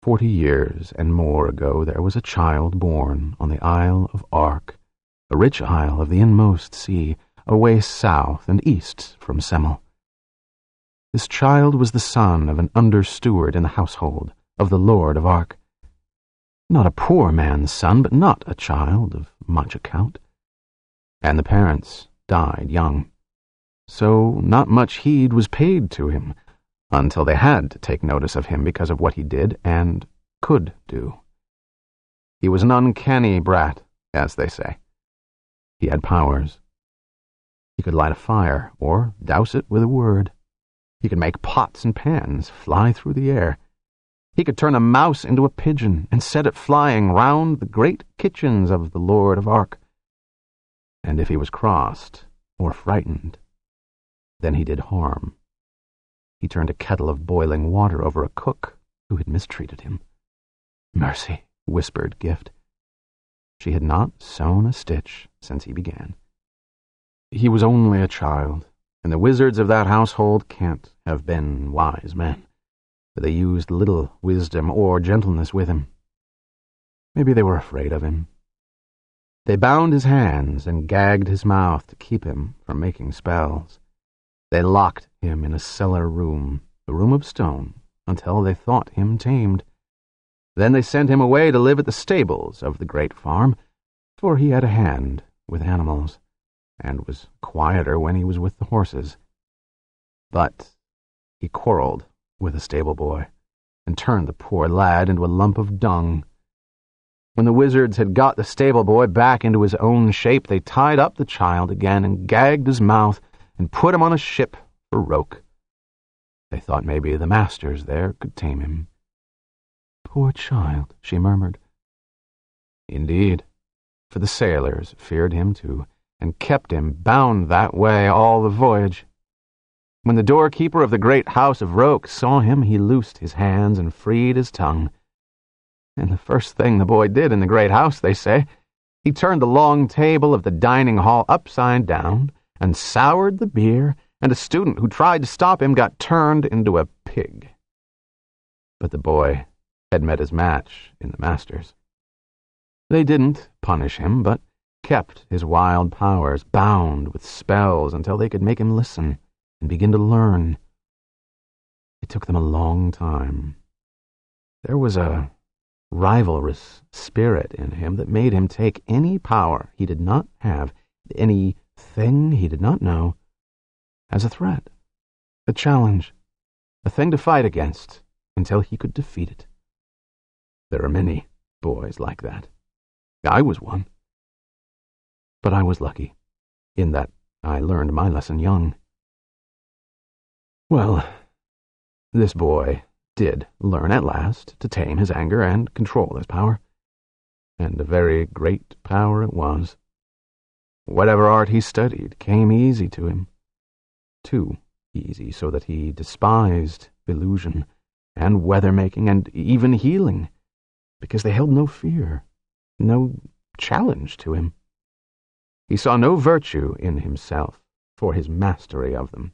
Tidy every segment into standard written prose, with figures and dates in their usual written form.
40 years and more ago there was a child born on the Isle of Ark, a rich isle of the inmost sea, away south and east from Semel. This child was the son of an under-steward in the household of the Lord of Ark. Not a poor man's son, but not a child of much account. And the parents died young, so not much heed was paid to him, until they had to take notice of him because of what he did and could do. He was an uncanny brat, as they say. He had powers. He could light a fire, or douse it with a word. He could make pots and pans fly through the air. He could turn a mouse into a pigeon and set it flying round the great kitchens of the Lord of Ark. And if he was crossed or frightened, then he did harm. He turned a kettle of boiling water over a cook who had mistreated him. "Mercy," whispered Gift. She had not sewn a stitch since he began. He was only a child, and the wizards of that household can't have been wise men, for they used little wisdom or gentleness with him. Maybe they were afraid of him. They bound his hands and gagged his mouth to keep him from making spells. They locked him in a cellar room, a room of stone, until they thought him tamed. Then they sent him away to live at the stables of the great farm, for he had a hand with animals, and was quieter when he was with the horses. But he quarreled with a stable boy, and turned the poor lad into a lump of dung. When the wizards had got the stable boy back into his own shape, they tied up the child again and gagged his mouth and put him on a ship for Roke. They thought maybe the masters there could tame him. "Poor child," she murmured. Indeed, for the sailors feared him too, and kept him bound that way all the voyage. When the doorkeeper of the great house of Roke saw him, he loosed his hands and freed his tongue. And the first thing the boy did in the great house, they say, he turned the long table of the dining hall upside down, and soured the beer, and a student who tried to stop him got turned into a pig. But the boy had met his match in the masters. They didn't punish him, but kept his wild powers bound with spells until they could make him listen and begin to learn. It took them a long time. There was a rivalrous spirit in him that made him take any power he did not have, any thing he did not know, as a threat, a challenge, a thing to fight against until he could defeat it. There are many boys like that. I was one. But I was lucky, in that I learned my lesson young. Well, this boy did learn at last to tame his anger and control his power, and a very great power it was. Whatever art he studied came easy to him, too easy so that he despised illusion and weather-making and even healing, because they held no fear, no challenge to him. He saw no virtue in himself for his mastery of them.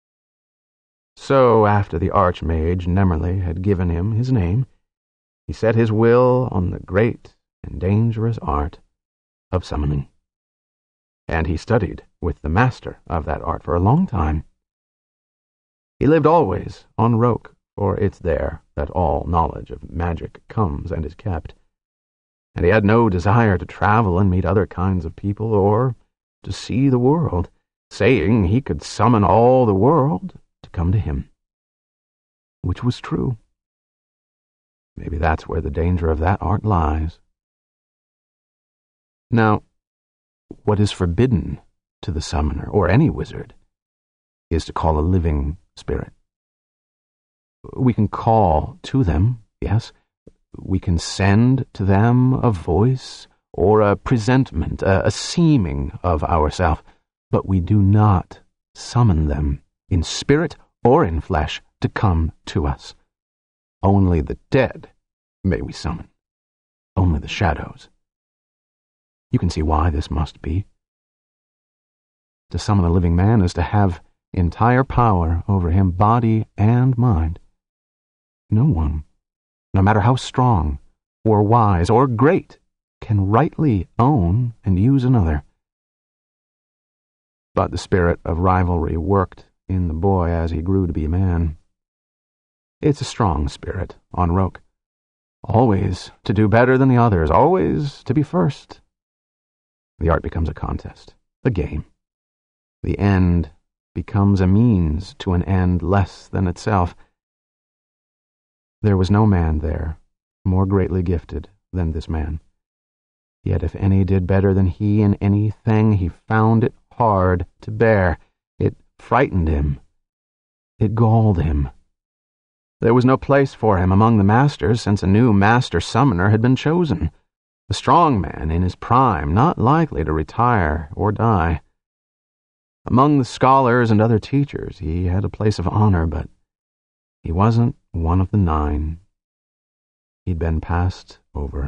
So, after the Archmage Nemerly had given him his name, he set his will on the great and dangerous art of summoning. And he studied with the master of that art for a long time. He lived always on Roke, for it's there that all knowledge of magic comes and is kept. And he had no desire to travel and meet other kinds of people, or to see the world, saying he could summon all the world to come to him. Which was true. Maybe that's where the danger of that art lies. Now, what is forbidden to the summoner, or any wizard, is to call a living spirit. We can call to them, yes. We can send to them a voice or a presentment, a seeming of ourself, but we do not summon them in spirit or in flesh to come to us. Only the dead may we summon, only the shadows. You can see why this must be. To summon a living man is to have entire power over him, body and mind. No one no matter how strong, or wise, or great, can rightly own and use another. But the spirit of rivalry worked in the boy as he grew to be a man. It's a strong spirit on Roke. Always to do better than the others, always to be first. The art becomes a contest, a game. The end becomes a means to an end less than itself. There was no man there more greatly gifted than this man. Yet if any did better than he in anything, he found it hard to bear. It frightened him. It galled him. There was no place for him among the masters, since a new master summoner had been chosen. A strong man in his prime, not likely to retire or die. Among the scholars and other teachers, he had a place of honor, but he wasn't one of the 9. He'd been passed over.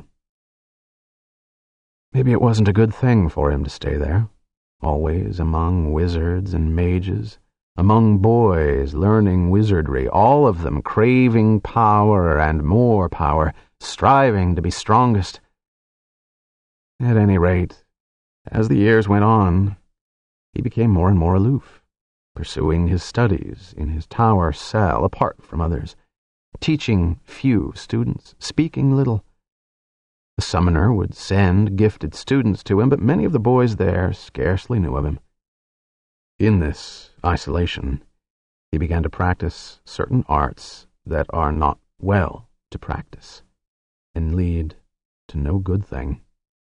Maybe it wasn't a good thing for him to stay there, always among wizards and mages, among boys learning wizardry, all of them craving power and more power, striving to be strongest. At any rate, as the years went on, he became more and more aloof, pursuing his studies in his tower cell apart from others, teaching few students, speaking little. The summoner would send gifted students to him, but many of the boys there scarcely knew of him. In this isolation, he began to practice certain arts that are not well to practice, and lead to no good thing.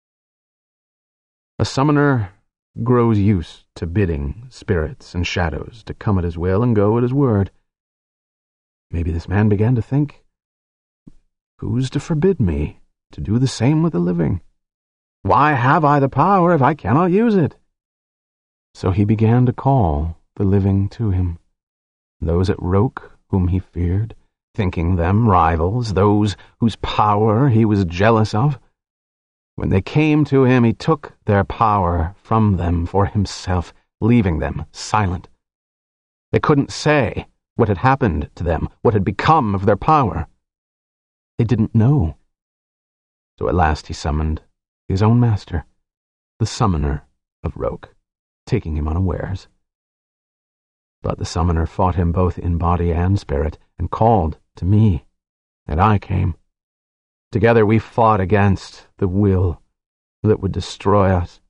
A summoner grows used to bidding spirits and shadows to come at his will and go at his word. Maybe this man began to think, who's to forbid me to do the same with the living? Why have I the power if I cannot use it? So he began to call the living to him, those at Roke whom he feared, thinking them rivals, those whose power he was jealous of. When they came to him, he took their power from them for himself, leaving them silent. They couldn't say what had happened to them, what had become of their power. They didn't know. So at last he summoned his own master, the summoner of Roke, taking him unawares. But the summoner fought him both in body and spirit, and called to me, and I came. Together we fought against the will that would destroy us.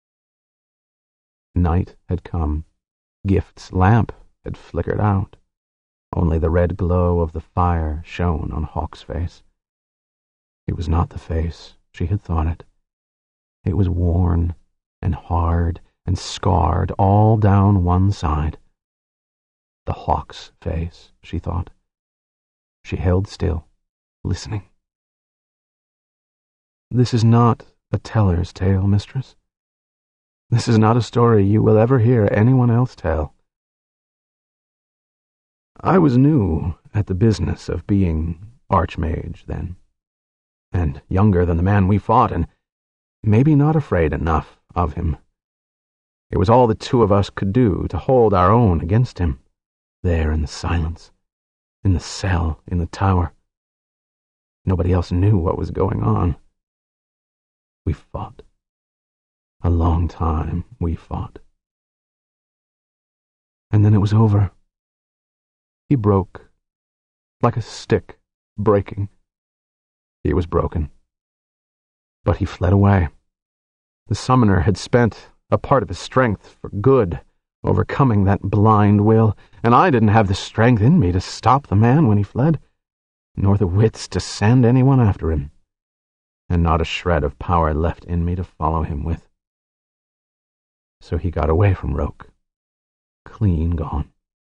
Night had come. Gift's lamp had flickered out. Only the red glow of the fire shone on Hawk's face. It was not the face she had thought it. It was worn and hard and scarred all down one side. The Hawk's face, she thought. She held still, listening. This is not a teller's tale, mistress. This is not a story you will ever hear anyone else tell. I was new at the business of being Archmage then, and younger than the man we fought, and maybe not afraid enough of him. It was all the two of us could do to hold our own against him, there in the silence, in the cell, in the tower. Nobody else knew what was going on. We fought. A long time we fought. And then it was over. He broke, like a stick breaking. He was broken. But he fled away. The summoner had spent a part of his strength for good, overcoming that blind will, and I didn't have the strength in me to stop the man when he fled, nor the wits to send anyone after him, and not a shred of power left in me to follow him with. So he got away from Roke, clean gone.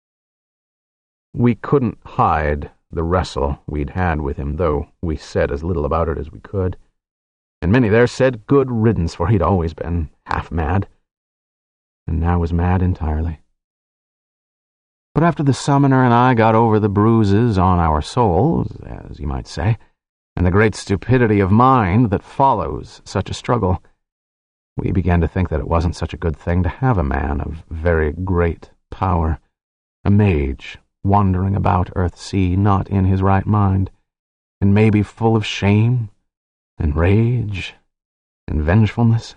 We couldn't hide the wrestle we'd had with him, though we said as little about it as we could, and many there said good riddance, for he'd always been half mad, and now was mad entirely. But after the summoner and I got over the bruises on our souls, as you might say, and the great stupidity of mind that follows such a struggle, we began to think that it wasn't such a good thing to have a man of very great power, a mage, wandering about Earthsea, not in his right mind, and maybe full of shame and rage and vengefulness.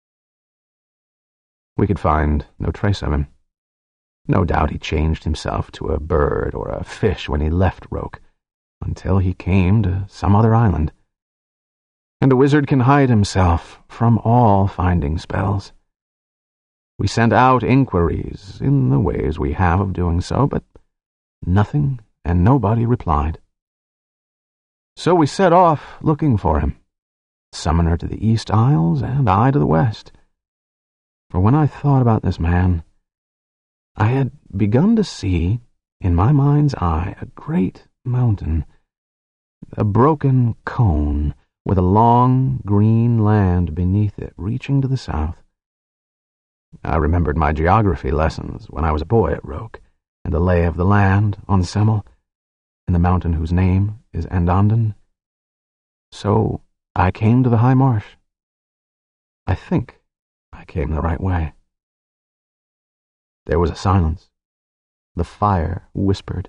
We could find no trace of him. No doubt he changed himself to a bird or a fish when he left Roke, until he came to some other island. And a wizard can hide himself from all finding spells. We sent out inquiries in the ways we have of doing so, but nothing and nobody replied. So we set off looking for him, Summoner to the East Isles and I to the West. For when I thought about this man, I had begun to see, in my mind's eye, a great mountain, a broken cone with a long green land beneath it reaching to the south. I remembered my geography lessons when I was a boy at Roke, and the lay of the land on Semmel, and the mountain whose name is Andanden. So I came to the High Marsh. I think I came the right way. There was a silence. The fire whispered.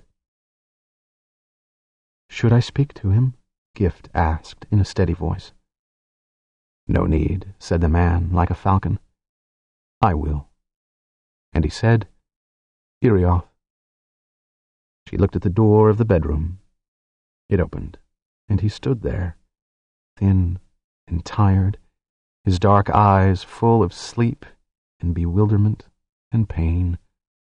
"Should I speak to him?" Gift asked in a steady voice. "No need," said the man like a falcon. "I will." And he said, "Irioth." She looked at the door of the bedroom. It opened, and he stood there, thin and tired, his dark eyes full of sleep and bewilderment and pain.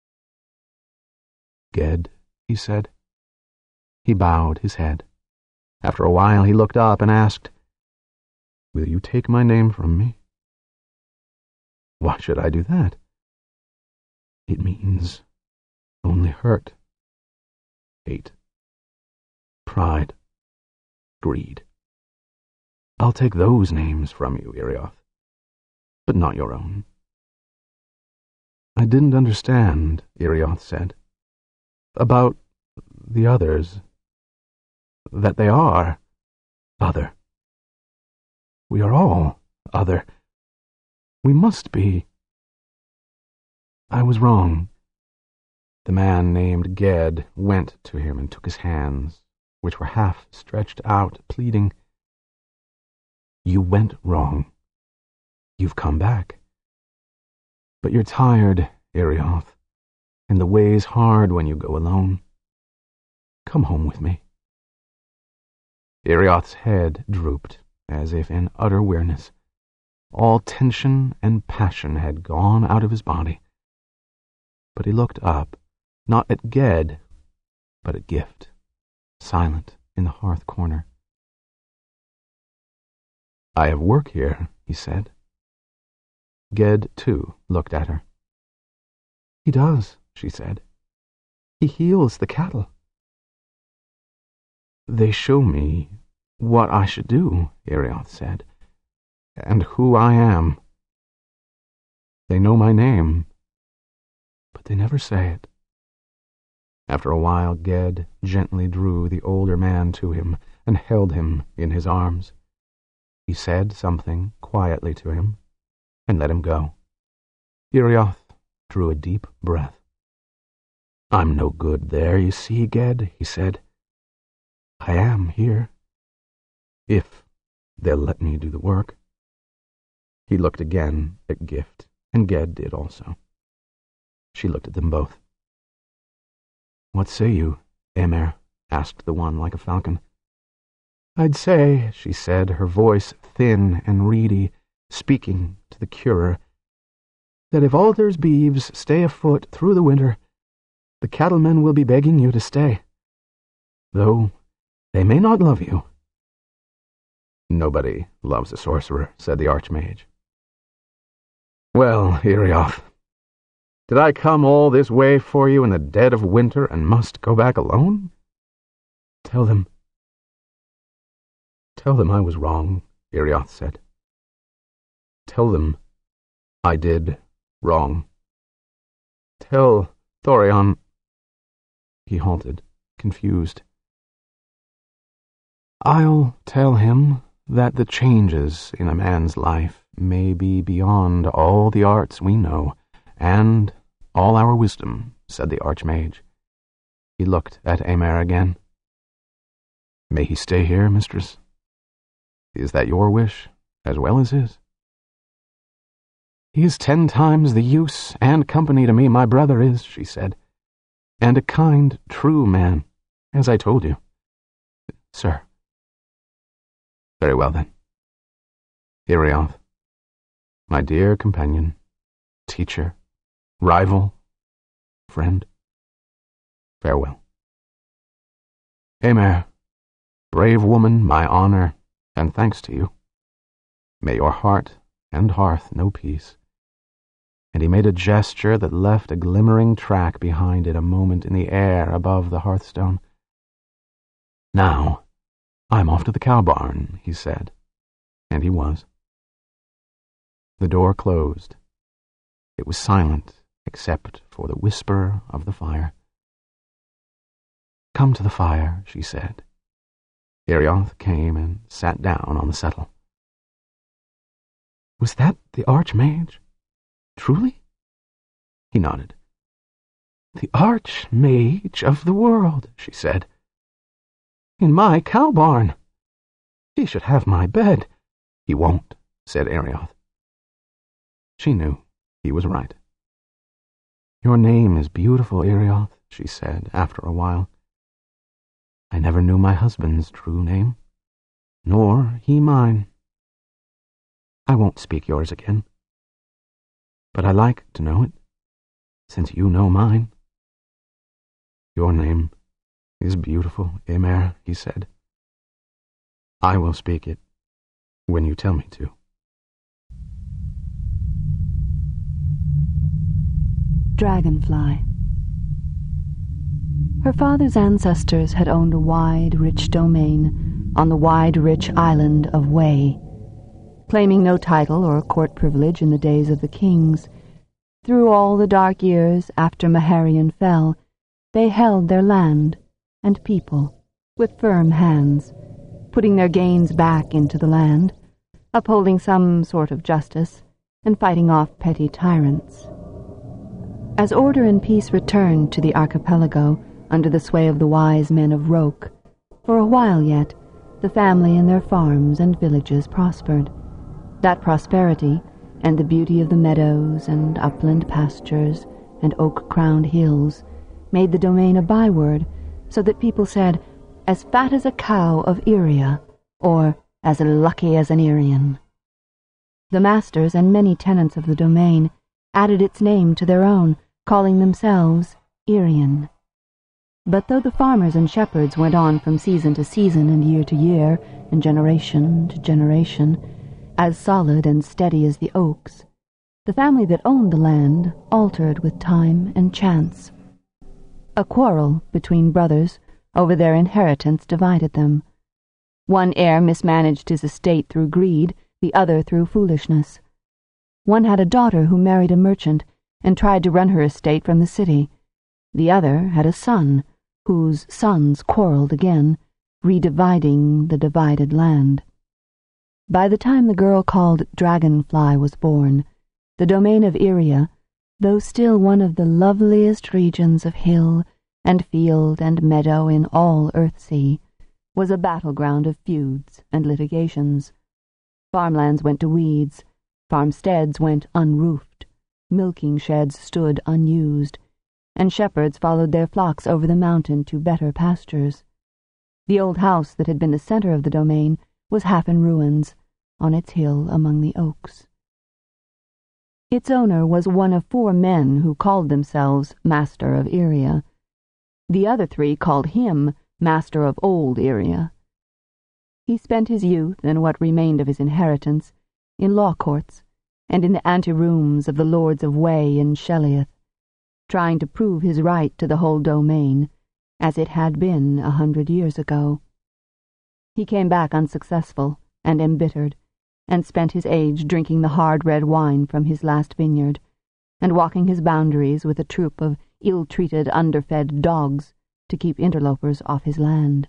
"Ged," he said. He bowed his head. After a while he looked up and asked, "Will you take my name from me?" "Why should I do that?" "It means only hurt, hate, pride, greed. I'll take those names from you, Irioth, but not your own." "I didn't understand," Irioth said, "about the others, that they are other. We are all other. We must be. I was wrong." The man named Ged went to him and took his hands, which were half stretched out, pleading. "You went wrong. You've come back. But you're tired, Irioth, and the way's hard when you go alone. Come home with me." Irioth's head drooped, as if in utter weariness. All tension and passion had gone out of his body. But he looked up, not at Ged, but at Gift, silent in the hearth corner. "I have work here," he said. Ged, too, looked at her. "He does," she said. "He heals the cattle." "They show me what I should do," Irioth said, "and who I am. They know my name, but they never say it." After a while, Ged gently drew the older man to him and held him in his arms. He said something quietly to him and let him go. Irioth drew a deep breath. "I'm no good there, you see, Ged," he said. "I am here, if they'll let me do the work." He looked again at Gift, and Ged did also. She looked at them both. "What say you, Emer?" asked the one like a falcon. "I'd say," she said, her voice thin and reedy, speaking to the curer, "that if Alter's beeves stay afoot through the winter, the cattlemen will be begging you to stay, though they may not love you." "Nobody loves a sorcerer," said the Archmage. "Well, Irioth, did I come all this way for you in the dead of winter and must go back alone? Tell them I was wrong," Irioth said. "Tell them I did wrong. Tell Thorion—" He halted, confused. "I'll tell him that the changes in a man's life may be beyond all the arts we know, and all our wisdom," said the Archmage. He looked at Emer again. May he stay here, mistress? Is that your wish, as well as his? He is 10 times the use and company to me my brother is, she said, and a kind, true man, as I told you. Sir. Very well, then. Erioth, my dear companion, teacher, rival, friend, farewell. Emer, brave woman, my honor, and thanks to you. May your heart and hearth know peace. And he made a gesture that left a glimmering track behind it a moment in the air above the hearthstone. Now, I'm off to the cow barn, he said, and he was. The door closed. It was silent, except for the whisper of the fire. Come to the fire, she said. Erioth came and sat down on the settle. Was that the Archmage? Truly? He nodded. The Archmage of the world, she said. In my cow barn. He should have my bed. He won't, said Erioth. She knew he was right. Your name is beautiful, Erioth, she said after a while. I never knew my husband's true name, nor he mine. I won't speak yours again, but I like to know it, since you know mine. Your name is beautiful, Emer, he said. I will speak it when you tell me to. Dragonfly. Her father's ancestors had owned a wide, rich domain on the wide, rich island of Way. Claiming no title or court privilege in the days of the kings, through all the dark years after Maharian fell, they held their land and people with firm hands, putting their gains back into the land, upholding some sort of justice, and fighting off petty tyrants. As order and peace returned to the archipelago under the sway of the wise men of Roke, for a while yet, the family and their farms and villages prospered. That prosperity, and the beauty of the meadows and upland pastures and oak-crowned hills, made the domain a byword, so that people said, as fat as a cow of Iria, or as lucky as an Irian. The masters and many tenants of the domain added its name to their own, calling themselves Irian. But though the farmers and shepherds went on from season to season and year to year and generation to generation, as solid and steady as the oaks, the family that owned the land altered with time and chance. A quarrel between brothers over their inheritance divided them. One heir mismanaged his estate through greed, the other through foolishness. One had a daughter who married a merchant and tried to run her estate from the city. The other had a son, whose sons quarreled again, redividing the divided land. By the time the girl called Dragonfly was born, the domain of Iria, though still one of the loveliest regions of hill and field and meadow in all Earthsea, was a battleground of feuds and litigations. Farmlands went to weeds, farmsteads went unroofed, milking sheds stood unused, and shepherds followed their flocks over the mountain to better pastures. The old house that had been the center of the domain was half in ruins, on its hill among the oaks. Its owner was one of 4 men who called themselves Master of Iria. The other 3 called him Master of Old Iria. He spent his youth and what remained of his inheritance in law courts and in the anterooms of the lords of Way and Sheliath, trying to prove his right to the whole domain, as it had been 100 years ago. He came back unsuccessful and embittered, and spent his age drinking the hard red wine from his last vineyard, and walking his boundaries with a troop of ill-treated, underfed dogs to keep interlopers off his land.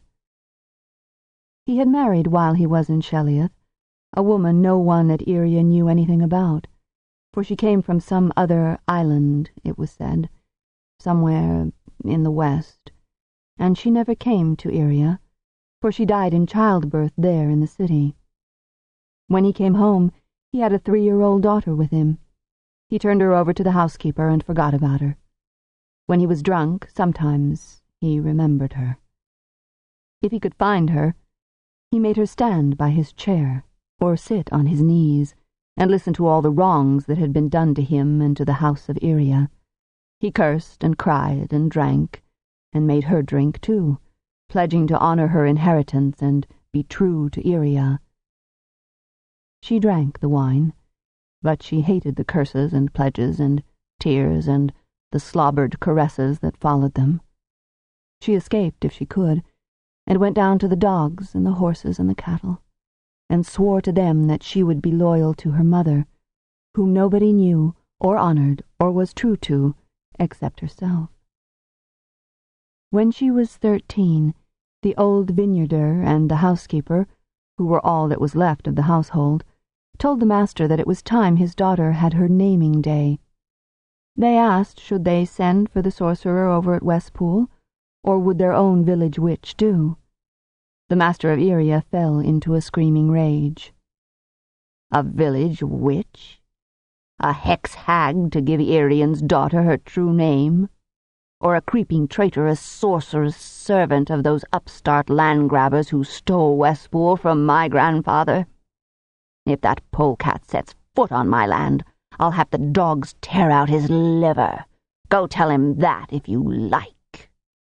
He had married while he was in Sheliath, a woman no one at Iria knew anything about, for she came from some other island, it was said, somewhere in the west, and she never came to Iria, for she died in childbirth there in the city. When he came home, he had a 3-year-old daughter with him. He turned her over to the housekeeper and forgot about her. When he was drunk, sometimes he remembered her. If he could find her, he made her stand by his chair, or sit on his knees, and listen to all the wrongs that had been done to him and to the house of Iria. He cursed and cried and drank, and made her drink too, pledging to honor her inheritance and be true to Iria. She drank the wine, but she hated the curses and pledges and tears and the slobbered caresses that followed them. She escaped if she could, and went down to the dogs and the horses and the cattle, and swore to them that she would be loyal to her mother, whom nobody knew or honored or was true to except herself. When she was 13, the old vineyarder and the housekeeper, who were all that was left of the household, told the master that it was time his daughter had her naming day. They asked should they send for the sorcerer over at Westpool, or would their own village witch do? The master of Iria fell into a screaming rage. A village witch? A hex-hag to give Irian's daughter her true name? Or a creeping traitorous sorcerer's servant of those upstart land-grabbers who stole Westpool from my grandfather? If that polecat sets foot on my land, I'll have the dogs tear out his liver. Go tell him that if you like.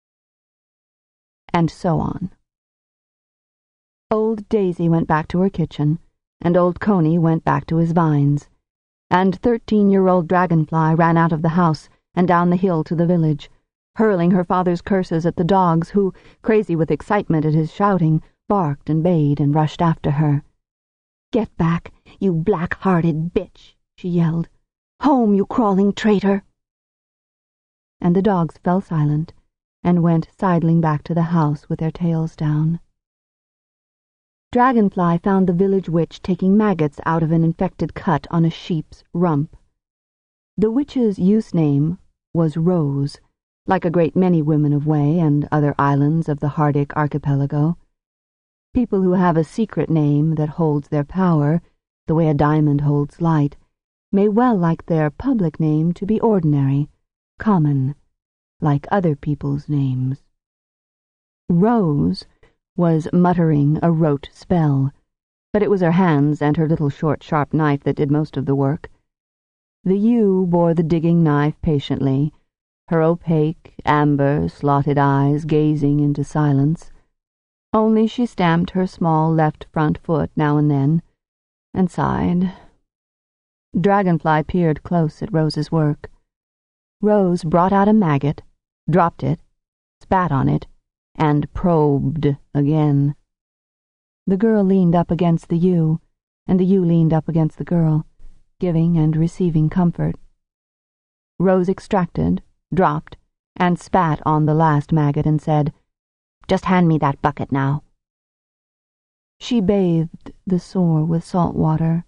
And so on. Old Daisy went back to her kitchen, and old Coney went back to his vines, and 13-year-old Dragonfly ran out of the house and down the hill to the village, hurling her father's curses at the dogs who, crazy with excitement at his shouting, barked and bayed and rushed after her. "Get back, you black-hearted bitch," she yelled. "Home, you crawling traitor!" And the dogs fell silent and went sidling back to the house with their tails down. Dragonfly found the village witch taking maggots out of an infected cut on a sheep's rump. The witch's use name was Rose, like a great many women of Way and other islands of the Hardic archipelago. People who have a secret name that holds their power, the way a diamond holds light, may well like their public name to be ordinary, common, like other people's names. Rose was muttering a rote spell, but it was her hands and her little short sharp knife that did most of the work. The ewe bore the digging knife patiently, her opaque, amber, slotted eyes gazing into silence. Only she stamped her small left front foot now and then, and sighed. Dragonfly peered close at Rose's work. Rose brought out a maggot, dropped it, spat on it, and probed again. The girl leaned up against the ewe, and the ewe leaned up against the girl, giving and receiving comfort. Rose extracted, dropped, and spat on the last maggot and said, "Just hand me that bucket now." She bathed the sore with salt water.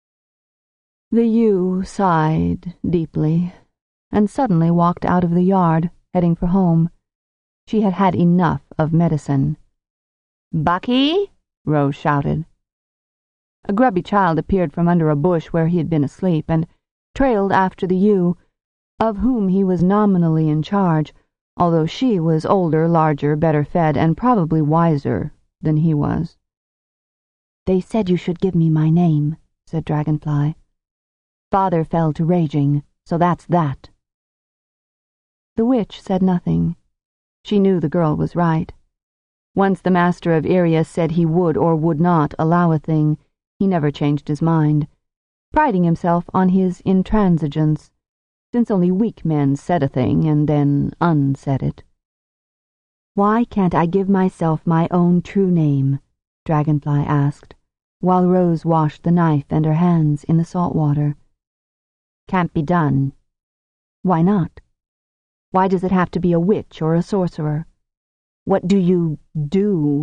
The ewe sighed deeply, and suddenly walked out of the yard, heading for home. She had had enough of medicine. "Bucky!" Rose shouted. A grubby child appeared from under a bush where he had been asleep, and trailed after the ewe, of whom he was nominally in charge, although she was older, larger, better fed, and probably wiser than he was. "They said you should give me my name," said Dragonfly. "Father fell to raging, so that's that." The witch said nothing. She knew the girl was right. Once the master of Iria said he would or would not allow a thing, he never changed his mind, priding himself on his intransigence, since only weak men said a thing and then unsaid it. "Why can't I give myself my own true name?" Dragonfly asked, while Rose washed the knife and her hands in the salt water. "Can't be done." "Why not? Why does it have to be a witch or a sorcerer? What do you do?"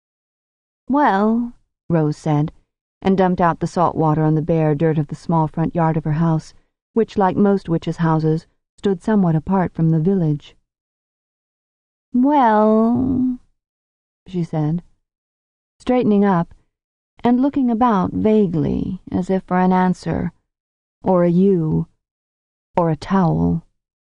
"Well," Rose said, and dumped out the salt water on the bare dirt of the small front yard of her house, which, like most witches' houses, stood somewhat apart from the village. "Well," she said, straightening up and looking about vaguely as if for an answer, or a ewe, or a towel.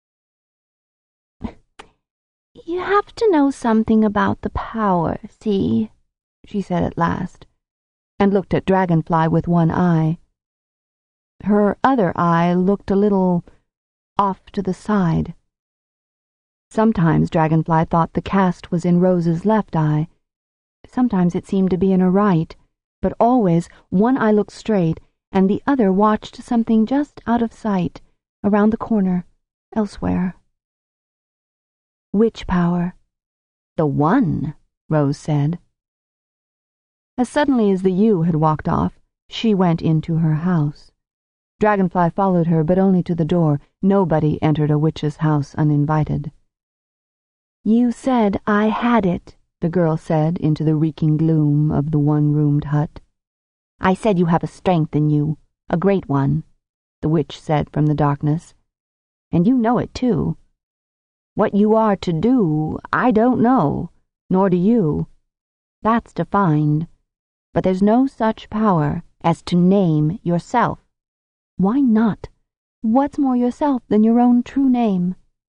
"You have to know something about the power, see?" she said at last, and looked at Dragonfly with one eye. Her other eye looked a little off to the side. Sometimes Dragonfly thought the cast was in Rose's left eye. Sometimes it seemed to be in her right, but always one eye looked straight and the other watched something just out of sight, around the corner, elsewhere. "Which power?" "The one," Rose said. As suddenly as the ewe had walked off, she went into her house. Dragonfly followed her, but only to the door. Nobody entered a witch's house uninvited. "You said I had it," the girl said into the reeking gloom of the one-roomed hut. "I said you have a strength in you, a great one," the witch said from the darkness. "And you know it, too. What you are to do, I don't know, nor do you. That's to find. But there's no such power as to name yourself." "Why not? What's more yourself than your own true name?"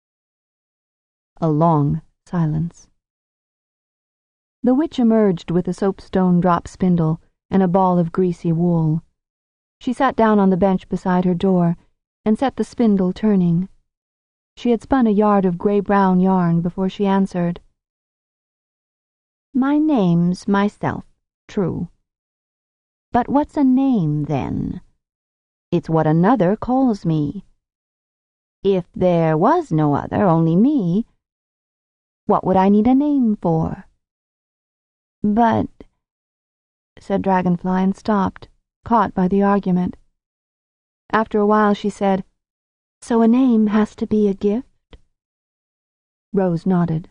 A long silence. The witch emerged with a soapstone drop spindle and a ball of greasy wool. She sat down on the bench beside her door and set the spindle turning. She had spun a yard of gray-brown yarn before she answered. "My name's myself, true. But what's a name, then? It's what another calls me. If there was no other, only me, what would I need a name for?" "But," said Dragonfly and stopped, caught by the argument. After a while she said, "So a name has to be a gift?" Rose nodded.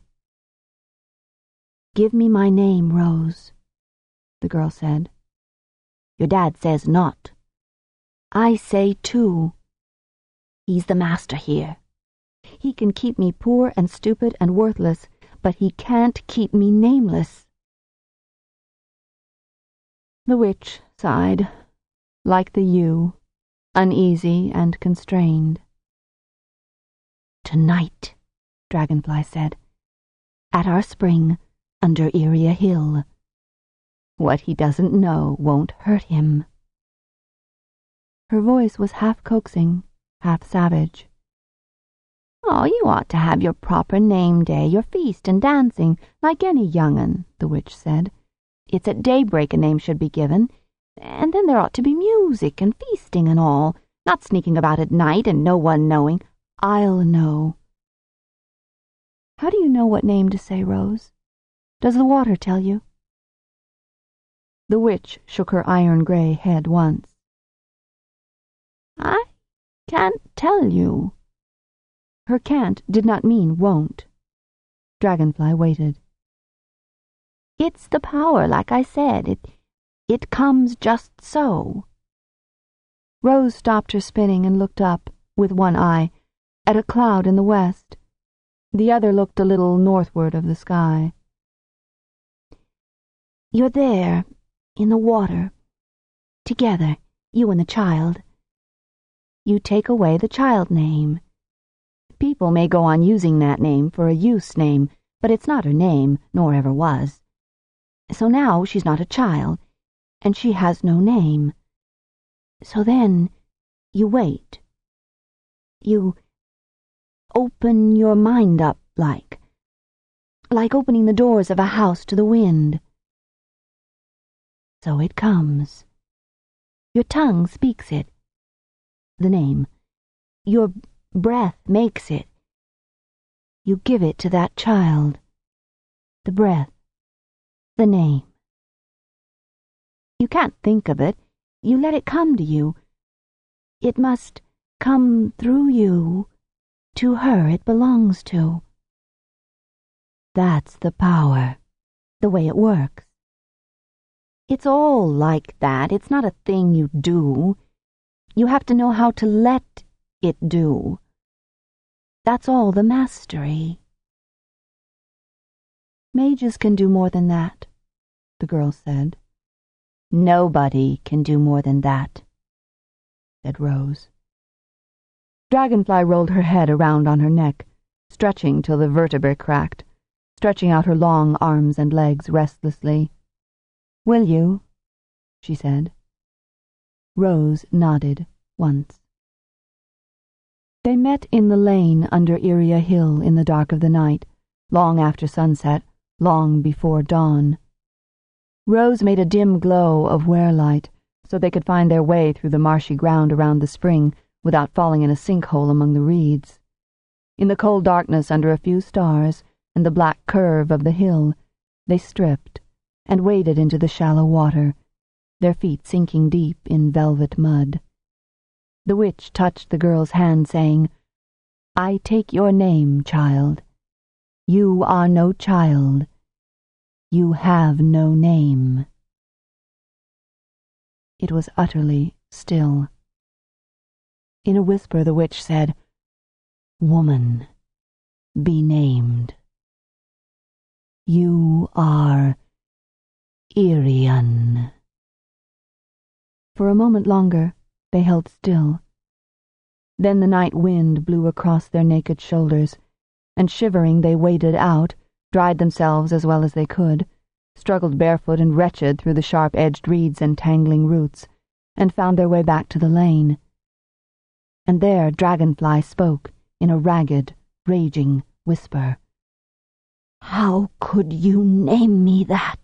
"Give me my name, Rose," the girl said. "Your dad says not." "I say too. He's the master here. He can keep me poor and stupid and worthless, but he can't keep me nameless." The witch sighed, like the ewe, uneasy and constrained. "Tonight," Dragonfly said, "at our spring under Iria Hill. What he doesn't know won't hurt him." Her voice was half coaxing, half savage. "Oh, you ought to have your proper name day, your feast and dancing, like any young'un," the witch said. "It's at daybreak a name should be given, and then there ought to be music and feasting and all, not sneaking about at night and no one knowing." "I'll know." "How do you know what name to say, Rose? Does the water tell you?" The witch shook her iron-gray head once. "I can't tell you." Her can't did not mean won't. Dragonfly waited. "It's the power, like I said. It comes just so." Rose stopped her spinning and looked up, with one eye, at a cloud in the west. The other looked a little northward of the sky. "You're there, in the water, together, you and the child. You take away the child name. People may go on using that name for a use name, but it's not her name, nor ever was. So now she's not a child, and she has no name. So then you wait. You open your mind up like opening the doors of a house to the wind. So it comes. Your tongue speaks it, the name. Your breath makes it. You give it to that child, the breath, the name. You can't think of it. You let it come to you. It must come through you to her it belongs to. That's the power, the way it works. It's all like that. It's not a thing you do. You have to know how to let it do. That's all the mastery. Mages can do more than that. the girl said. Nobody can do more than that, said Rose. Dragonfly rolled her head around on her neck, stretching till the vertebrae cracked, stretching out her long arms and legs restlessly. "Will you?" she said. Rose nodded once. They met in the lane under Iria Hill in the dark of the night, long after sunset, long before dawn. Rose made a dim glow of wear-light so they could find their way through the marshy ground around the spring without falling in a sinkhole among the reeds. In the cold darkness under a few stars and the black curve of the hill, they stripped and waded into the shallow water, their feet sinking deep in velvet mud. The witch touched the girl's hand, saying, "I take your name, child. You are no child. You have no name." It was utterly still. In a whisper the witch said, "Woman, be named. You are Irian." For a moment longer they held still. Then the night wind blew across their naked shoulders, and shivering they waded out, dried themselves as well as they could, struggled barefoot and wretched through the sharp-edged reeds and tangling roots, and found their way back to the lane. And there Dragonfly spoke in a ragged, raging whisper. "How could you name me that?"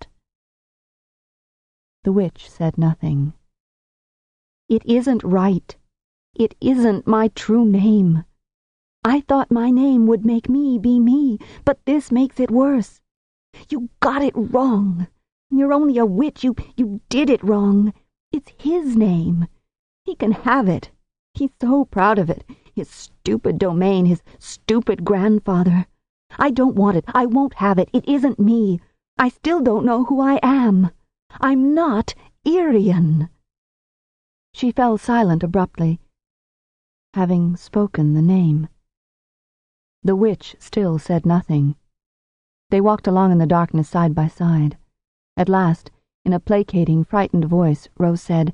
The witch said nothing. "It isn't right. It isn't my true name. I thought my name would make me be me, but this makes it worse. You got it wrong. You're only a witch. You did it wrong. It's his name. He can have it. He's so proud of it. His stupid domain, his stupid grandfather. I don't want it. I won't have it. It isn't me. I still don't know who I am. I'm not Irian." She fell silent abruptly, having spoken the name. The witch still said nothing. They walked along in the darkness side by side. At last, in a placating, frightened voice, Rose said,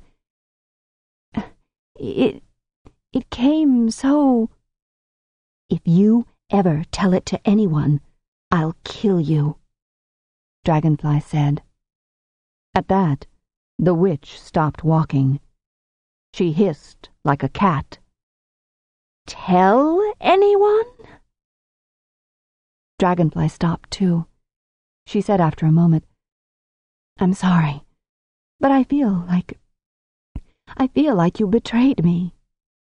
It came so—" "If you ever tell it to anyone, I'll kill you," Dragonfly said. At that, the witch stopped walking. She hissed like a cat. "Tell anyone?" Dragonfly stopped too. She said after a moment, "I'm sorry, but I feel like you betrayed me."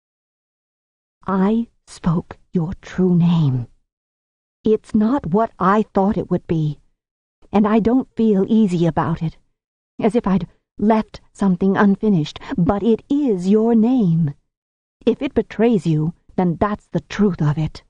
"I spoke your true name. It's not what I thought it would be, and I don't feel easy about it, as if I'd left something unfinished, but it is your name. If it betrays you, then that's the truth of it."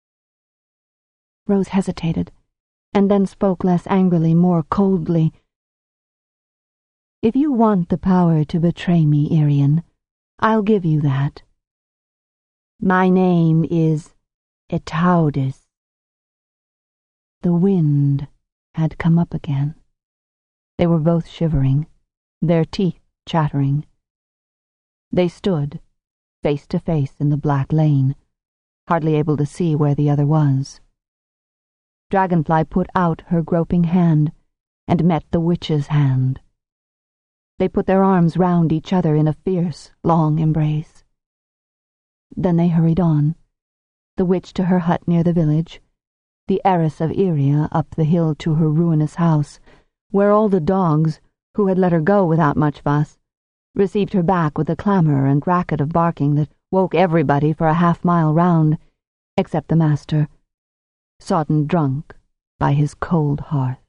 Rose hesitated, and then spoke less angrily, more coldly. "If you want the power to betray me, Irian, I'll give you that. My name is Etaudis." The wind had come up again. They were both shivering, their teeth chattering. They stood, face to face in the black lane, hardly able to see where the other was. Dragonfly put out her groping hand and met the witch's hand. They put their arms round each other in a fierce, long embrace. Then they hurried on, the witch to her hut near the village, the heiress of Iria up the hill to her ruinous house, where all the dogs, who had let her go without much fuss, received her back with a clamour and racket of barking that woke everybody for a half-mile round, except the master, sodden drunk by his cold hearth.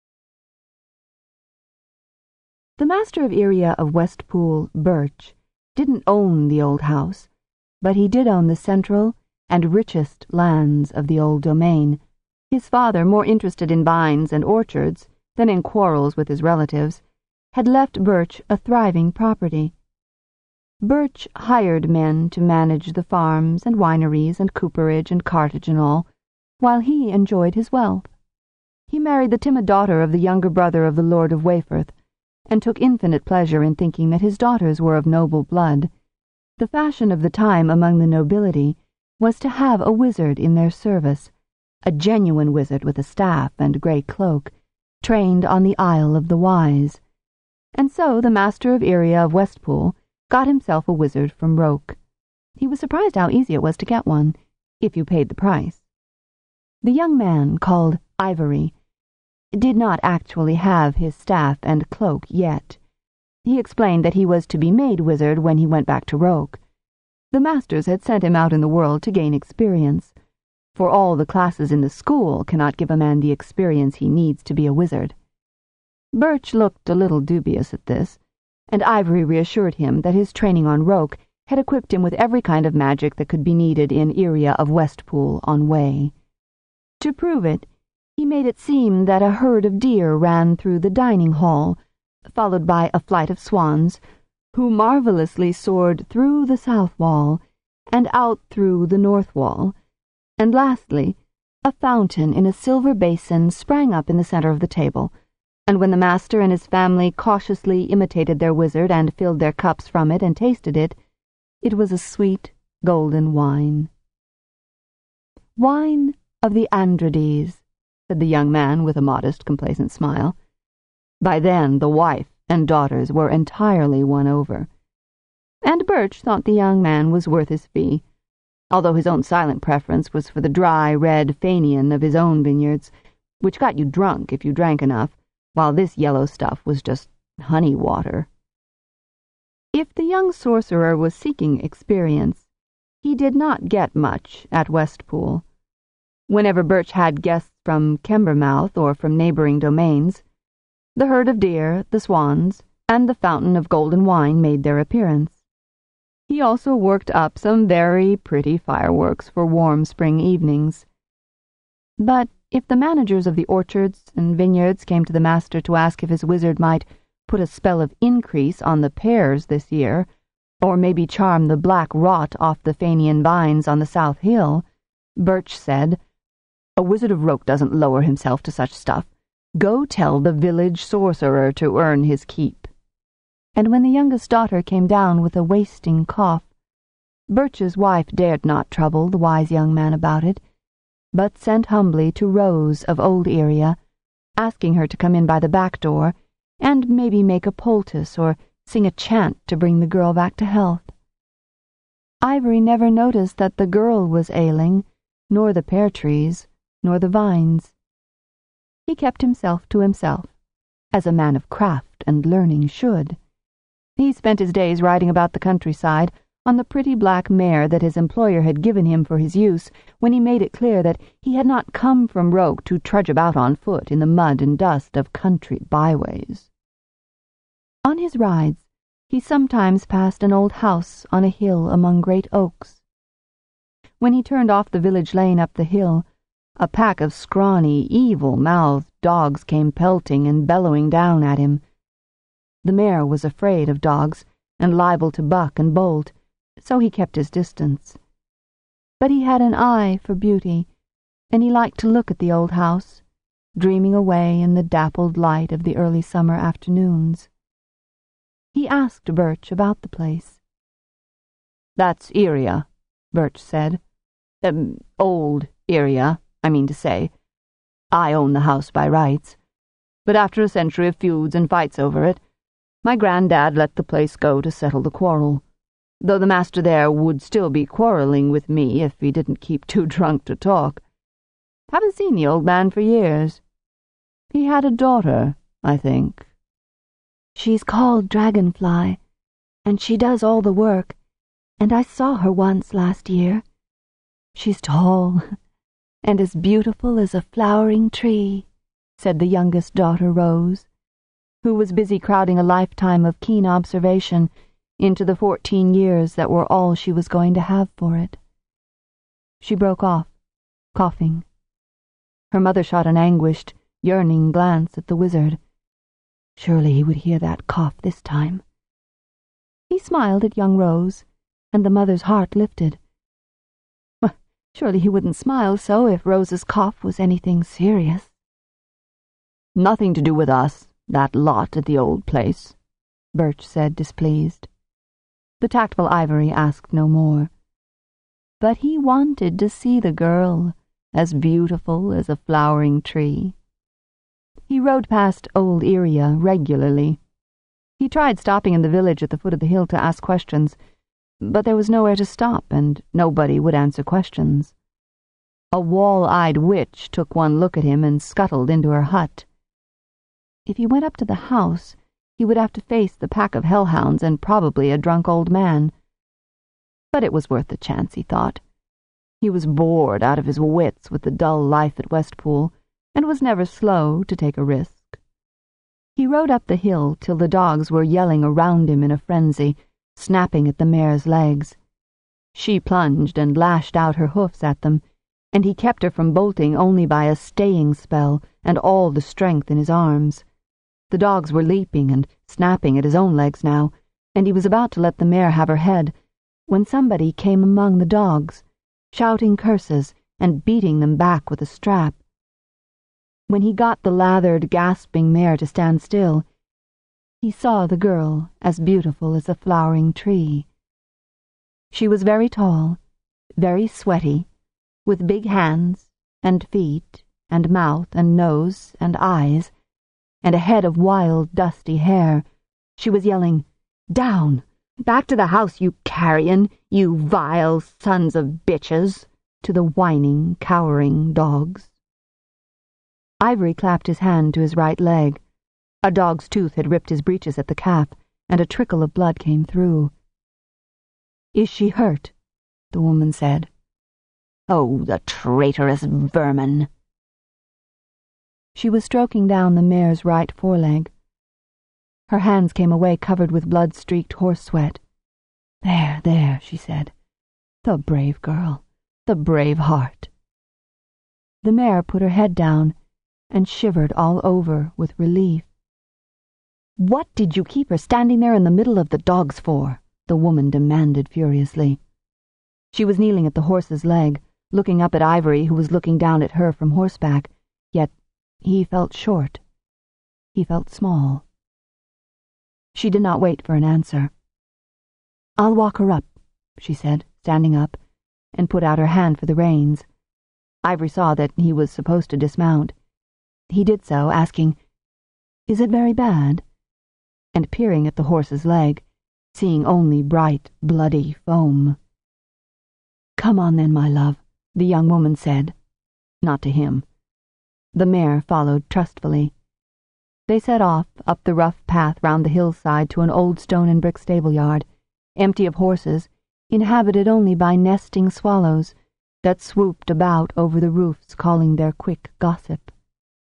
The master of Iria of Westpool, Birch, didn't own the old house, but he did own the central and richest lands of the old domain, his father, more interested in vines and orchards than in quarrels with his relatives, had left Birch a thriving property. Birch hired men to manage the farms and wineries and cooperage and cartage and all, while he enjoyed his wealth. He married the timid daughter of the younger brother of the Lord of Waferth, and took infinite pleasure in thinking that his daughters were of noble blood. The fashion of the time among the nobility was to have a wizard in their service, a genuine wizard with a staff and grey cloak, trained on the Isle of the Wise. And so the Master of Iria of Westpool got himself a wizard from Roke. He was surprised how easy it was to get one, if you paid the price. The young man, called Ivory, did not actually have his staff and cloak yet. He explained that he was to be made wizard when he went back to Roke. The masters had sent him out in the world to gain experience, for all the classes in the school cannot give a man the experience he needs to be a wizard. Birch looked a little dubious at this, and Ivory reassured him that his training on Roke had equipped him with every kind of magic that could be needed in Iria of Westpool on Way. To prove it, he made it seem that a herd of deer ran through the dining hall, followed by a flight of swans, who marvelously soared through the south wall and out through the north wall, and lastly, a fountain in a silver basin sprang up in the center of the table, and when the master and his family cautiously imitated their wizard and filled their cups from it and tasted it, it was a sweet, golden wine. "Wine of the Andrades," said the young man with a modest, complacent smile. By then the wife and daughters were entirely won over, and Birch thought the young man was worth his fee, although his own silent preference was for the dry, red Fenian of his own vineyards, which got you drunk if you drank enough, while this yellow stuff was just honey water. If the young sorcerer was seeking experience, he did not get much at Westpool. Whenever Birch had guests from Kembermouth or from neighboring domains, the herd of deer, the swans, and the fountain of golden wine made their appearance. He also worked up some very pretty fireworks for warm spring evenings. But if the managers of the orchards and vineyards came to the master to ask if his wizard might put a spell of increase on the pears this year, or maybe charm the black rot off the Fenian vines on the South Hill, Birch said, "A wizard of Roke doesn't lower himself to such stuff. Go tell the village sorcerer to earn his keep." And when the youngest daughter came down with a wasting cough, Birch's wife dared not trouble the wise young man about it, but sent humbly to Rose of Old Iria, asking her to come in by the back door and maybe make a poultice or sing a chant to bring the girl back to health. Ivory never noticed that the girl was ailing, nor the pear trees, nor the vines. He kept himself to himself, as a man of craft and learning should. He spent his days riding about the countryside on the pretty black mare that his employer had given him for his use when he made it clear that he had not come from Roke to trudge about on foot in the mud and dust of country byways. On his rides, he sometimes passed an old house on a hill among great oaks. When he turned off the village lane up the hill, a pack of scrawny, evil-mouthed dogs came pelting and bellowing down at him. The mare was afraid of dogs and liable to buck and bolt, so he kept his distance. But he had an eye for beauty, and he liked to look at the old house, dreaming away in the dappled light of the early summer afternoons. He asked Birch about the place. "That's Iria," Birch said. "Old Iria, I mean to say. I own the house by rights, but after a century of feuds and fights over it, my granddad let the place go to settle the quarrel, though the master there would still be quarreling with me if he didn't keep too drunk to talk. Haven't seen the old man for years. He had a daughter, I think." "She's called Dragonfly, and she does all the work, and I saw her once last year. She's tall, and as beautiful as a flowering tree," said the youngest daughter, Rose, who was busy crowding a lifetime of keen observation into the 14 years that were all she was going to have for it. She broke off, coughing. Her mother shot an anguished, yearning glance at the wizard. Surely he would hear that cough this time. He smiled at young Rose, and the mother's heart lifted. Surely he wouldn't smile so if Rose's cough was anything serious. Nothing to do with us, that lot at the old place, Birch said, displeased. The tactful Ivory asked no more. But he wanted to see the girl, as beautiful as a flowering tree. He rode past Old Iria regularly. He tried stopping in the village at the foot of the hill to ask questions, but there was nowhere to stop, and nobody would answer questions. A wall-eyed witch took one look at him and scuttled into her hut. If he went up to the house, he would have to face the pack of hellhounds and probably a drunk old man. But it was worth the chance, he thought. He was bored out of his wits with the dull life at Westpool, and was never slow to take a risk. He rode up the hill till the dogs were yelling around him in a frenzy, snapping at the mare's legs. She plunged and lashed out her hoofs at them, and he kept her from bolting only by a staying spell and all the strength in his arms. The dogs were leaping and snapping at his own legs now, and he was about to let the mare have her head, when somebody came among the dogs, shouting curses and beating them back with a strap. When he got the lathered, gasping mare to stand still, he saw the girl as beautiful as a flowering tree. She was very tall, very sweaty, with big hands and feet and mouth and nose and eyes, and a head of wild, dusty hair. She was yelling, "Down! Back to the house, you carrion, you vile sons of bitches," to the whining, cowering dogs. Ivory clapped his hand to his right leg. A dog's tooth had ripped his breeches at the calf, and a trickle of blood came through. "Is she hurt?" the woman said. "Oh, the traitorous vermin!" She was stroking down the mare's right foreleg. Her hands came away covered with blood-streaked horse sweat. "There, there," she said. "The brave girl, the brave heart." The mare put her head down and shivered all over with relief. "What did you keep her standing there in the middle of the dogs for?" the woman demanded furiously. She was kneeling at the horse's leg, looking up at Ivory, who was looking down at her from horseback, yet he felt short. He felt small. She did not wait for an answer. "I'll walk her up," she said, standing up, and put out her hand for the reins. Ivory saw that he was supposed to dismount. He did so, asking, "Is it very bad?" and peering at the horse's leg, seeing only bright, bloody foam. "Come on then, my love," the young woman said, not to him. The mare followed trustfully. They set off up the rough path round the hillside to an old stone-and-brick stable-yard, empty of horses, inhabited only by nesting swallows that swooped about over the roofs calling their quick gossip.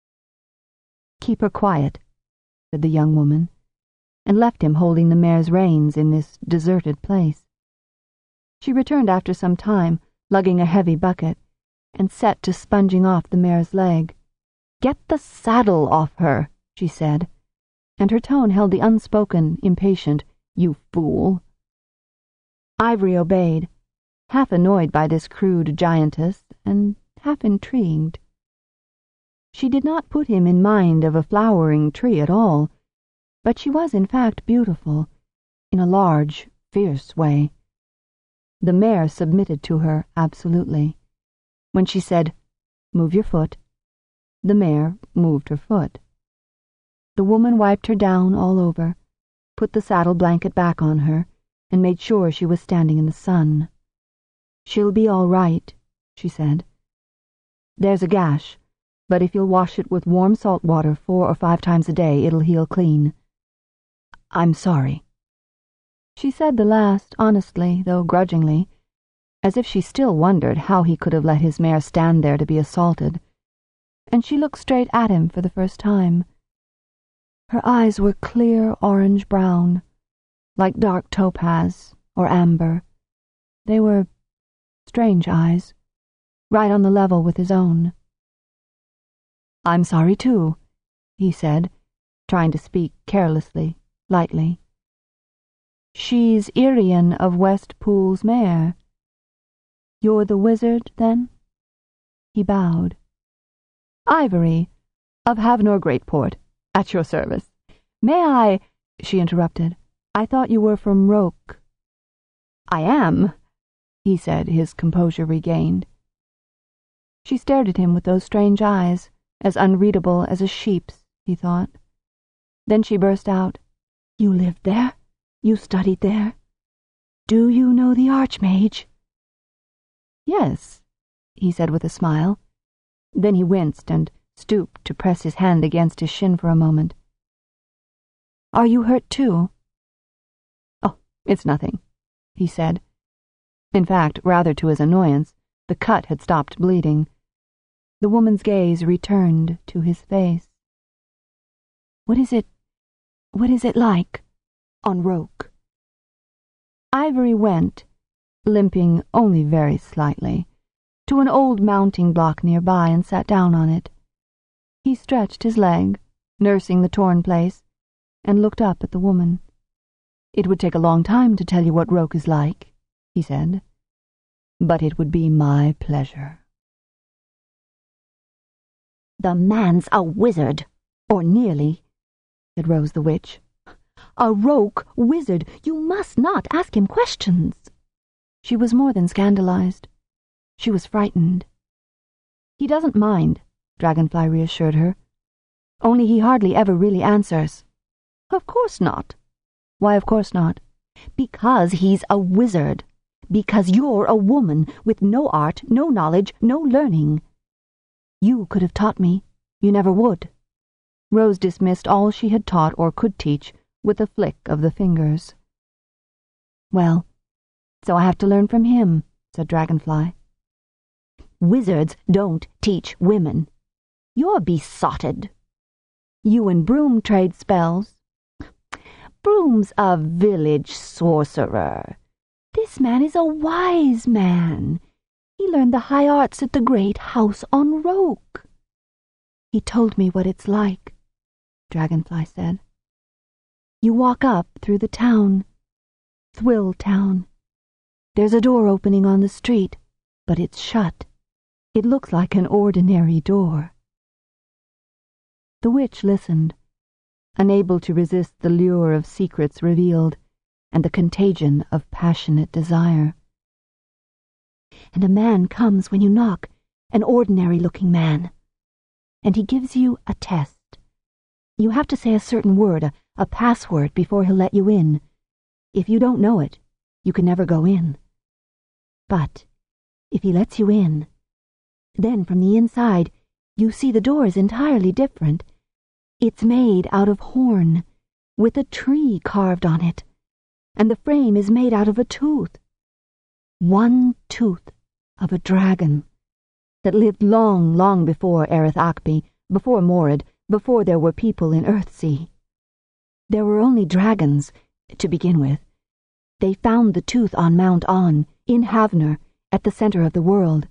"Keep her quiet," said the young woman, and left him holding the mare's reins in this deserted place. She returned after some time, lugging a heavy bucket, and set to sponging off the mare's leg. "Get the saddle off her," she said, and her tone held the unspoken, impatient, "You fool." Ivory obeyed, half annoyed by this crude giantess, and half intrigued. She did not put him in mind of a flowering tree at all, but she was in fact beautiful, in a large, fierce way. The mare submitted to her absolutely. When she said, "Move your foot," the mare moved her foot. The woman wiped her down all over, put the saddle blanket back on her, and made sure she was standing in the sun. "She'll be all right," she said. "There's a gash, but if you'll wash it with warm salt water 4 or 5 times a day, it'll heal clean." "I'm sorry." She said the last honestly, though grudgingly, as if she still wondered how he could have let his mare stand there to be assaulted, and she looked straight at him for the first time. Her eyes were clear orange-brown, like dark topaz or amber. They were strange eyes, right on the level with his own. "I'm sorry too," he said, trying to speak carelessly, lightly. "She's Irian of Westpool's mare. You're the wizard, then?" He bowed. "Ivory, "Of Havnor Greatport, at your service. May I—" She interrupted. "I thought you were from Roke." "I am," he said, his composure regained. She stared at him with those strange eyes, as unreadable as a sheep's, he thought. Then she burst out, "You lived there? You studied there? Do you know the Archmage?" "Yes," he said with a smile. Then he winced and stooped to press his hand against his shin for a moment. "Are you hurt too?" "Oh, it's nothing," he said. In fact, rather to his annoyance, the cut had stopped bleeding. The woman's gaze returned to his face. What is it like on Roke?" Ivory went, limping only very slightly, to an old mounting block nearby and sat down on it. He stretched his leg, nursing the torn place, and looked up at the woman. "It would take a long time to tell you what Roke is like," he said, "but it would be my pleasure." "The man's a wizard, "Or nearly," said Rose the Witch. "A Roke wizard. You must not ask him questions." She was more than scandalized. She was frightened. "He doesn't mind," Dragonfly reassured her. "Only he hardly ever really answers." "Of course not." "Why of course not?" "Because he's a wizard. Because you're a woman with no art, no knowledge, no learning." "You could have taught me. You never would." Rose dismissed all she had taught or could teach with a flick of the fingers. "Well, so I have to learn from him," said Dragonfly. "Wizards don't teach women. You're besotted." "You and Broom trade spells." "Broom's a village sorcerer. This man is a wise man. He learned the high arts at the great house on Roke." "He told me what it's like," Dragonfly said. "You walk up through the town, Thwill Town. There's a door opening on the street, but it's shut. It looks like an ordinary door." The witch listened, unable to resist the lure of secrets revealed and the contagion of passionate desire. "And a man comes when you knock, an ordinary-looking man. And he gives you a test. You have to say a certain word, a password, before he'll let you in. If you don't know it, you can never go in. But if he lets you in, then from the inside you see the door is entirely different. It's made out of horn, with a tree carved on it, and the frame is made out of a tooth. One tooth of a dragon that lived long, long before Erith Akbi, before Morad, before there were people in Earthsea. There were only dragons, to begin with. They found the tooth on Mount On, in Havnor, at the center of the world.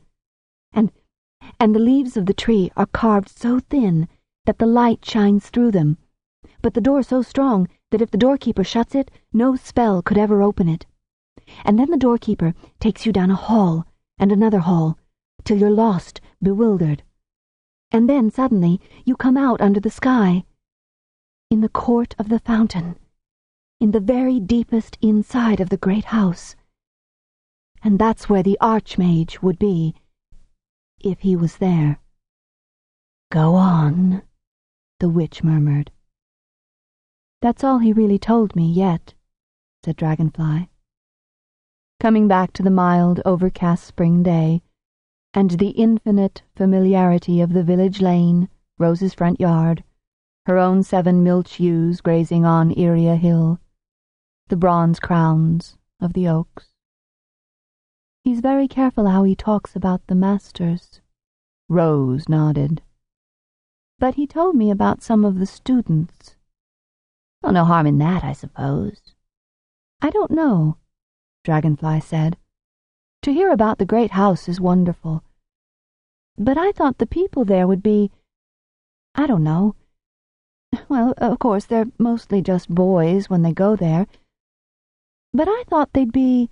And the leaves of the tree are carved so thin that the light shines through them, but the door so strong that if the doorkeeper shuts it, no spell could ever open it. And then the doorkeeper takes you down a hall and another hall, till you're lost, bewildered. And then suddenly you come out under the sky, in the court of the fountain, in the very deepest inside of the great house. And that's where the Archmage would be, if he was there." "Go on," the witch murmured. "That's all he really told me yet," said Dragonfly. Coming back to the mild, overcast spring day, and the infinite familiarity of the village lane, Rose's front yard, her own 7 milch ewes grazing on Iria Hill, the bronze crowns of the oaks. "He's very careful how he talks about the masters." Rose nodded. "But he told me about some of the students." "Well, no harm in that, I suppose." "I don't know," Dragonfly said. "To hear about the great house is wonderful. But I thought the people there would be, I don't know. Well, of course, they're mostly just boys when they go there. But I thought they'd be—"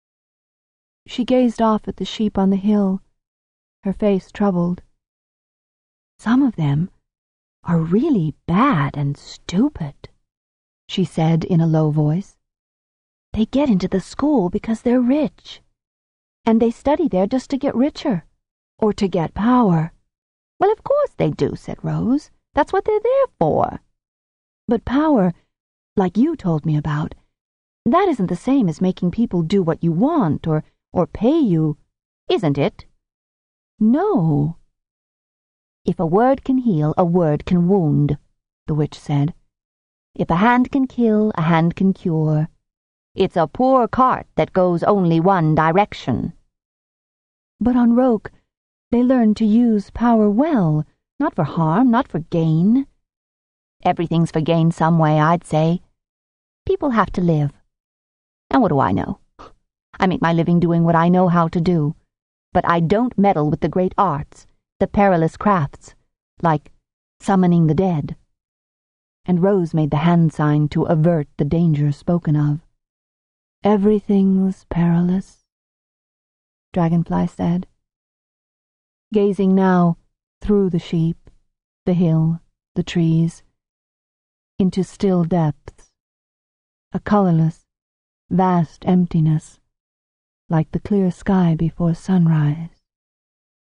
She gazed off at the sheep on the hill, her face troubled. "Some of them are really bad and stupid," she said in a low voice. "They get into the school because they're rich, and they study there just to get richer, or to get power." "Well, of course they do," said Rose. "That's what they're there for." "But power, like you told me about, that isn't the same as making people do what you want or pay you." "Isn't it?" "No." "If a word can heal, a word can wound," the witch said. "If a hand can kill, a hand can cure. It's a poor cart that goes only one direction." "But on Roke, they learn to use power well, not for harm, not for gain." "Everything's for gain some way, I'd say. People have to live. And what do I know? I make my living doing what I know how to do. But I don't meddle with the great arts, the perilous crafts, like summoning the dead." And Rose made the hand sign to avert the danger spoken of. "Everything's perilous," Dragonfly said, gazing now through the sheep, the hill, the trees, into still depths, a colorless, vast emptiness, like the clear sky before sunrise.